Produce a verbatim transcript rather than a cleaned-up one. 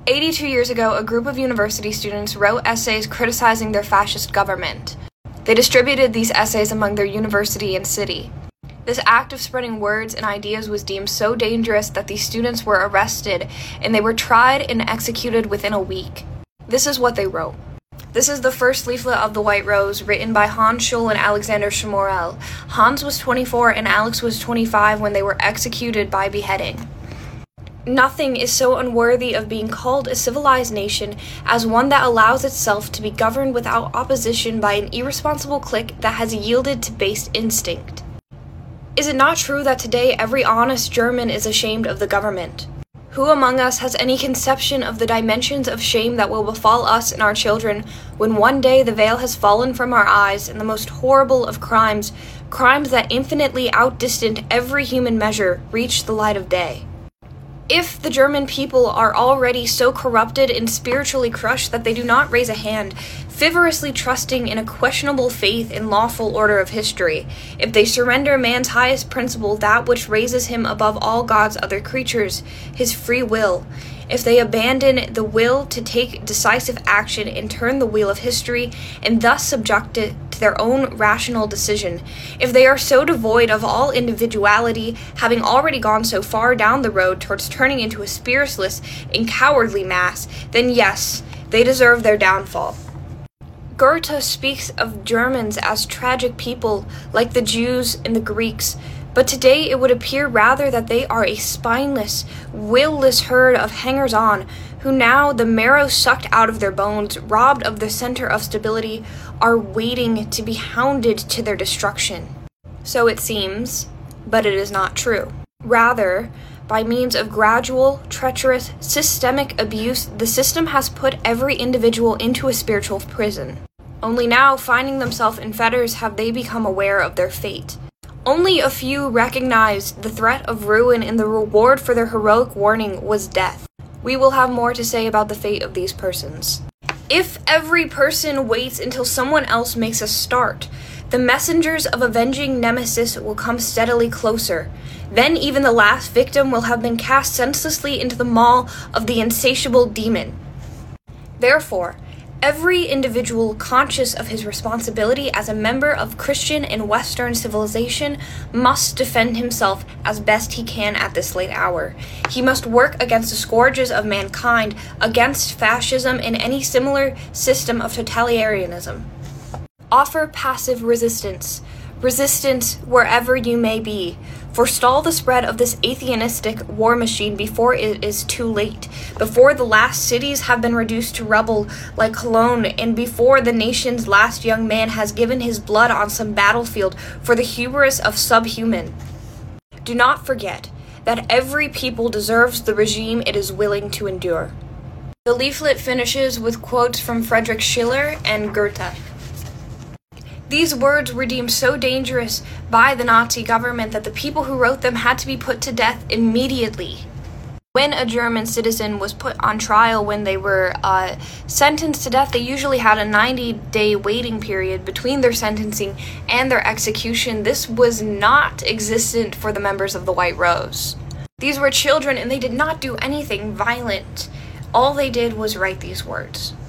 eighty-two years ago, a group of university students wrote essays criticizing their fascist government. They distributed these essays among their university and city. This act of spreading words and ideas was deemed so dangerous that these students were arrested and they were tried and executed within a week. This is what they wrote. This is the first leaflet of The White Rose, written by Hans Scholl and Alexander Schmorell. Hans was twenty-four and Alex was twenty-five when they were executed by beheading. Nothing is so unworthy of being called a civilized nation as one that allows itself to be governed without opposition by an irresponsible clique that has yielded to base instinct. Is it not true that today every honest German is ashamed of the government? Who among us has any conception of the dimensions of shame that will befall us and our children when one day the veil has fallen from our eyes and the most horrible of crimes, crimes that infinitely outdistant every human measure, reach the light of day? If the German people are already so corrupted and spiritually crushed that they do not raise a hand, frivolously trusting in a questionable faith in lawful order of history, if they surrender man's highest principle, that which raises him above all God's other creatures, his free will, if they abandon the will to take decisive action and turn the wheel of history and thus subject it to their own rational decision, if they are so devoid of all individuality, having already gone so far down the road towards turning into a spiritless and cowardly mass, then yes, they deserve their downfall. Goethe speaks of Germans as tragic people, like the Jews and the Greeks, but today it would appear rather that they are a spineless, will-less herd of hangers-on, who now, the marrow sucked out of their bones, robbed of the center of stability, are waiting to be hounded to their destruction. So it seems, but it is not true. Rather, by means of gradual, treacherous, systemic abuse, the system has put every individual into a spiritual prison. Only now, finding themselves in fetters, have they become aware of their fate. Only a few recognized the threat of ruin, and the reward for their heroic warning was death. We will have more to say about the fate of these persons. If every person waits until someone else makes a start, the messengers of avenging nemesis will come steadily closer. Then even the last victim will have been cast senselessly into the maw of the insatiable demon. Therefore, every individual conscious of his responsibility as a member of Christian and Western civilization must defend himself as best he can at this late hour. He must work against the scourges of mankind, against fascism and any similar system of totalitarianism. Offer passive resistance. Resistance wherever you may be. Forestall the spread of this atheistic war machine before it is too late, before the last cities have been reduced to rubble like Cologne, and before the nation's last young man has given his blood on some battlefield for the hubris of subhuman. Do not forget that every people deserves the regime it is willing to endure. The leaflet finishes with quotes from Friedrich Schiller and Goethe. These words were deemed so dangerous by the Nazi government that the people who wrote them had to be put to death immediately. When a German citizen was put on trial when they were uh, sentenced to death, they usually had a ninety-day waiting period between their sentencing and their execution. This was not existent for the members of the White Rose. These were children and they did not do anything violent. All they did was write these words.